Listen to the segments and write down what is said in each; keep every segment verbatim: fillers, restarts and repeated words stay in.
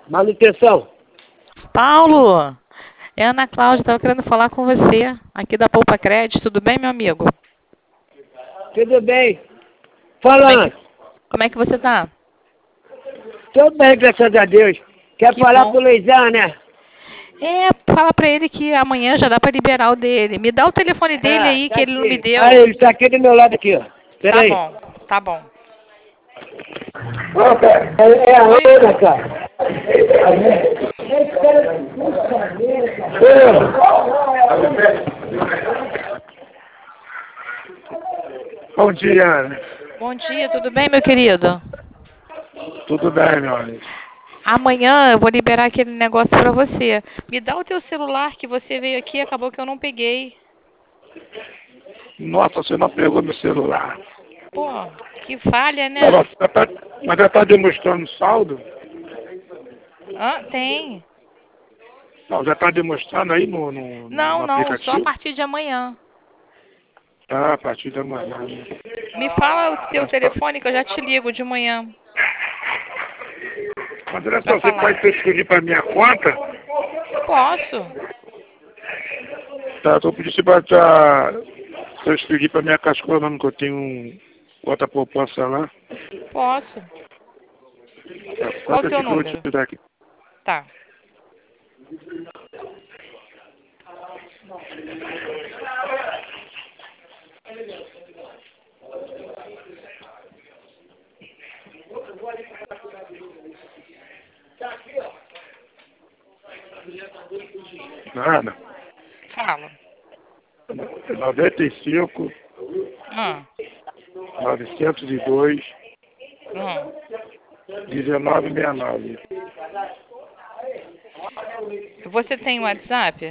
Manutenção. Paulo, é a Ana Cláudia, estava querendo falar com você, aqui da Poupa Crédito. Tudo bem, meu amigo? Tudo bem? Como é Falando. que, como é que você tá? Tudo bem, graças a Deus. Quer Que falar bom. com o Luizão, né? É, fala pra ele que amanhã já dá pra liberar o dele. Me dá o telefone dele Ah, aí, tá que ele não me aqui. deu. Ah, ele tá aqui do meu lado aqui, ó. Espera Tá aí. bom, tá bom. Opa, é, é a Oi. Ana, cara. Bom dia, Ana. Bom dia, tudo bem, meu querido? Tudo bem, meu amigo? Amanhã eu vou liberar aquele negócio pra você. Me dá o teu celular que você veio aqui e acabou que eu não peguei. Nossa, você não pegou meu celular. Pô, que falha, Mas né? já tá, mas já tá demonstrando saldo? Ah, tem. Não, já tá demonstrando aí no, no, Não, no não, só a aplicativo? partir de amanhã. Ah, a partir da manhã. Me fala o teu Mas, tá- telefone que eu já te ligo de manhã mas olha pra só, você falar. pode transferir para minha conta? Posso? Tá, tô pedindo para tá, transferir para minha caixa econômica, que eu tenho um, outra poupança lá. Posso. Tá, Qual o quanto teu aqui que eu vou número? te dar aqui? Tá. Nada. Fala. noventa e cinco, Ah, novecentos e dois, ah. dezenove sessenta e nove. Você tem WhatsApp?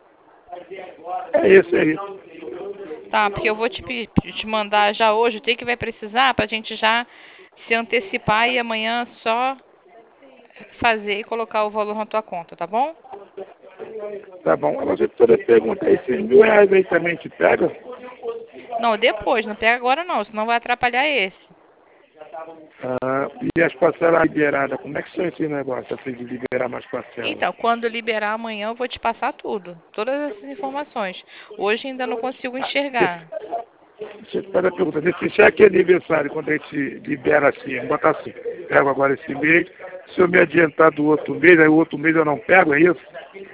É isso aí. Tá, porque eu vou te, pe- te mandar já hoje o que que vai precisar pra gente já se antecipar e amanhã só fazer e colocar o valor na tua conta, tá bom? Tá bom. Agora você pode perguntar, esses mil reais aí também te pega? Não, depois, não pega agora não, senão vai atrapalhar esse. Ah, e as parcelas liberadas, como é que são esses negócios, assim, de liberar mais parcelas? Então, quando liberar amanhã eu vou te passar tudo, todas essas informações. Hoje ainda não consigo enxergar. Você faz a pergunta, nesse cheque de aniversário, quando a gente libera assim, vamos botar assim, pego agora esse mês, se eu me adiantar do outro mês, aí o outro mês eu não pego, é isso?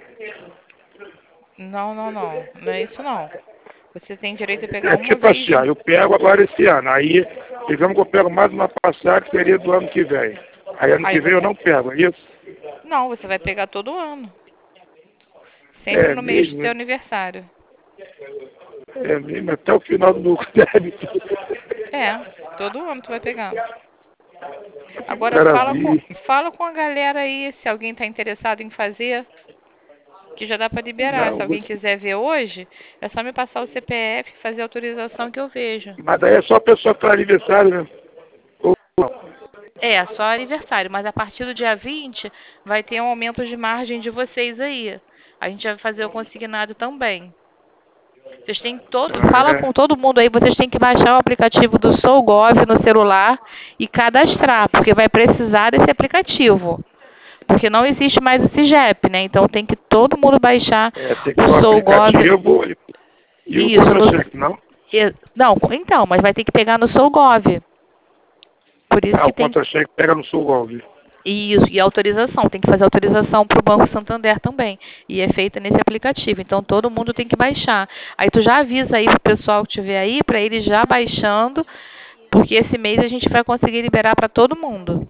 Não, não, não, não é isso não. Você tem direito a pegar É uma tipo vez. assim, ó, eu pego agora esse ano, aí digamos que eu pego mais uma passagem que seria do ano que vem. Aí ano Aí que vem eu você. não pego, é isso? Não, você vai pegar todo ano. Sempre É no mês do mesmo, seu né? aniversário. É mesmo, até o final do meu débito. É, todo ano tu vai pegar. Agora fala com, Maravilha. fala com a galera aí, se alguém tá interessado em fazer, que já dá pra liberar. Se Não, alguém você... quiser ver hoje, é só me passar o C P F e fazer a autorização que eu vejo. Mas aí é só a pessoa que faz aniversário, né? Ou não? É, só aniversário, mas a partir do dia vinte vai ter um aumento de margem de vocês aí. A gente vai fazer o consignado também. Vocês têm todo, Ah, fala com é. todo mundo aí, vocês têm que baixar o aplicativo do SouGov no celular e cadastrar, porque vai precisar desse aplicativo. Porque não existe mais o CIGEP, né? Então tem que todo mundo baixar É, tem que ter o o SouGov. aplicativo e, e o Isso, no, contra-cheque, não? e- não, então, mas vai ter que pegar no SouGov. Por isso Ah, que o tem contra-cheque pega no sul golpe. isso, e autorização, tem que fazer autorização para o Banco Santander também. E é feita nesse aplicativo. Então todo mundo tem que baixar. Aí tu já avisa aí pro pessoal que estiver aí, para eles já baixando, porque esse mês a gente vai conseguir liberar para todo mundo,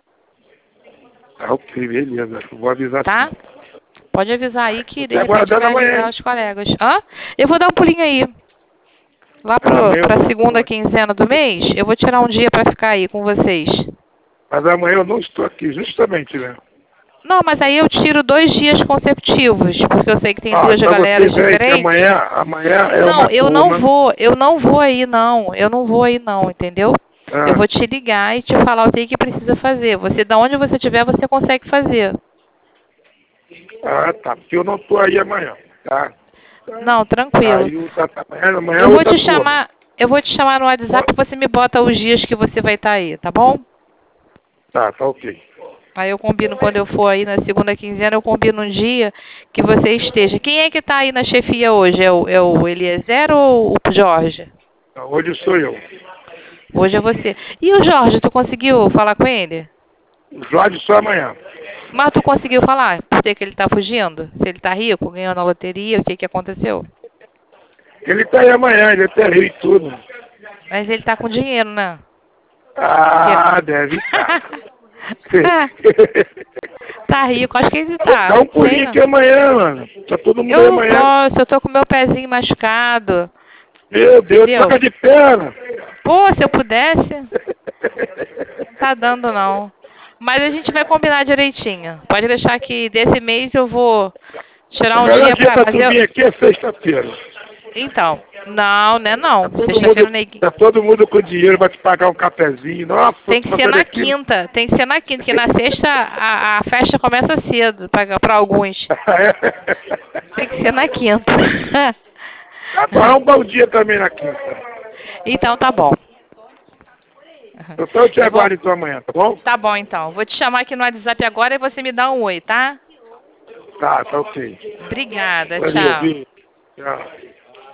Ah, ok, beleza. Eu vou avisar sim. tá? Pode avisar aí que de Até repente aguardando vai amanhã, avisar hein? os colegas. Hã? Eu vou dar um pulinho aí. Lá Mas para amanhã eu a não segunda estou. quinzena do mês, eu vou tirar um dia para ficar aí com vocês. Mas amanhã eu não estou aqui, justamente, né? Não, mas aí eu tiro dois dias consecutivos, porque eu sei que tem Ah, duas então você galeras vê que diferentes. amanhã, amanhã é Não, uma eu não turma. vou, eu não vou aí não, eu não vou aí não, entendeu? Eu Ah, vou te ligar e te falar o que que precisa fazer. Você, da onde você estiver, você consegue fazer. ah, tá. Porque eu não estou aí amanhã, tá? Não, tranquilo. Aí o tá, tá, amanhã, amanhã é Eu vou outra te turma. chamar, eu vou te chamar no WhatsApp Ó, e você me bota os dias que você vai estar aí, tá bom? tá, tá ok. Aí eu combino, quando eu for aí na segunda quinzena, eu combino um dia que você esteja. Quem é que está aí na chefia hoje? É o, é o Eliezer ou o Jorge? Hoje sou eu. Hoje é você. E o Jorge, tu conseguiu falar com ele? O Jorge só amanhã. Mas tu conseguiu falar por que que ele está fugindo? Se ele está rico, ganhando a loteria, o que que aconteceu? Ele está aí amanhã, ele até rio e tudo. Mas ele está com dinheiro, né? Ah, deve estar. Tá rico, acho que ele tá. Dá um pulinho Sei, aqui amanhã, mano. Tá todo mundo eu aí não amanhã. posso, eu tô com meu pezinho machucado. Meu Deus, Entendeu? troca de perna. Pô, se eu pudesse, não tá dando não. Mas a gente vai combinar direitinho. Pode deixar que desse mês eu vou tirar um O melhor dia dia pra pra tu fazer. vir aqui é sexta-feira. Então, não, né não. Todo Sexta-feira mundo, neguinho. tá todo mundo com dinheiro, vai te pagar um cafezinho. Nossa, Tem que tô ser fazendo na aqui. quinta, tem que ser na quinta, porque na sexta a, a festa começa cedo pra, pra alguns. Tem que ser na quinta. Tá bom, é um bom dia também na quinta. Então tá bom. Então eu te Eu vou- aguardo então amanhã, tá bom? Tá bom então. Vou te chamar aqui no WhatsApp agora e você me dá um oi, tá? Tá, tá ok. Obrigada, Valeu, tchau. Bi. Tchau.